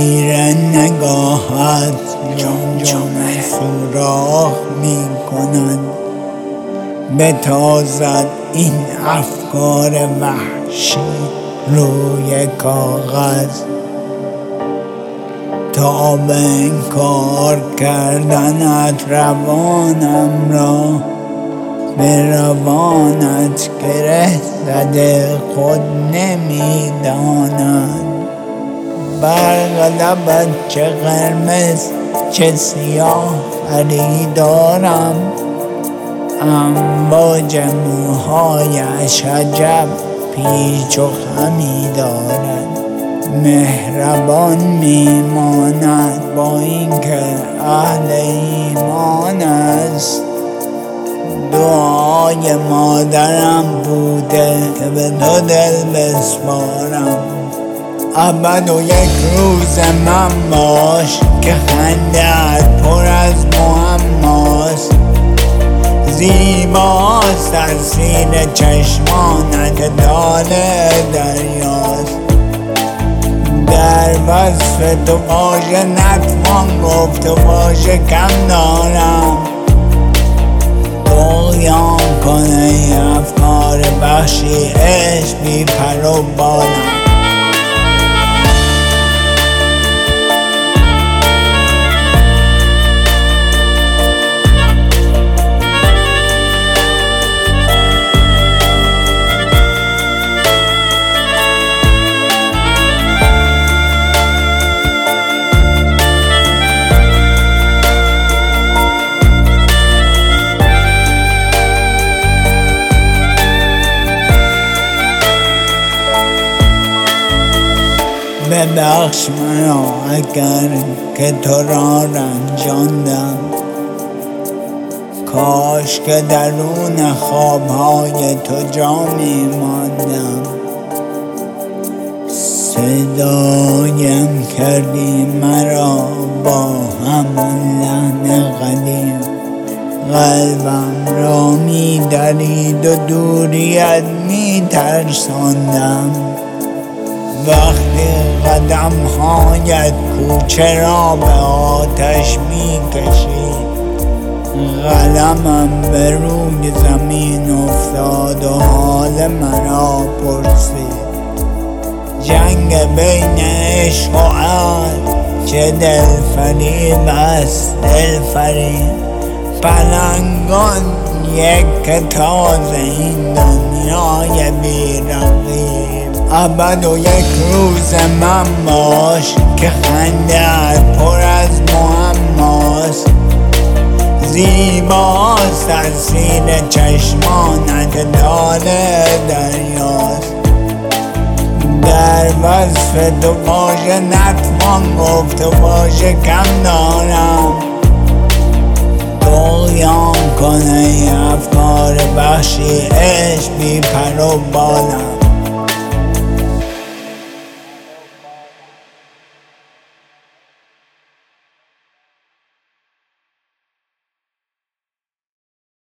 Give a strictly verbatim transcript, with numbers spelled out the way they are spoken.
تیر نگاهت جمجمه سوراخ می کند، بتازد این افکار وحشی روی کاغذ. تا به انکار کردنت روانم را به روانت گره زده، خود نمیداند. برق لبت چه قرمز چه سیاه خریدارم، امواج موهایش عجب پیچ و خمی دارد. مهربان میماند با اینکه اهل ایمان است. دعای مادرم بوده که به تو دل بسپارم. ابد و یک روز من باش که خنده‌ات پر از معماست. زیباست از زیر چشمانت داله دریاست. در وصف تو واژه نتوان گفت و واژه کم دارم. طغیان کنه ای افکار وحشی، عشق بی پر و بالم. ببخش مرا اگر که تو را رنجاندم، کاش که درون خوابهای تو جا می ماندم. صدایم کردی مرا با همون لحن قدیم، قلبم را می درید و دوریت می ترساندم. وقتی قدم هایت کوچه را به آتش می کشید، قلمم به روی زمین افتاد و حال مرا پرسید. جنگ بین عشق و عقل چه دلفریب است دلفریب. پلنگان یک تازه این دنیای بی رقیب. ابد و یک روز من باش که خنده‌ات پر از معماست. زیباست از زیر چشمانت داله دریاست. در وصف تو واژه نتوان گفت و واژه کم دارم. طغیان کنه ای افکار وحشی، عشق بی پر و بالم.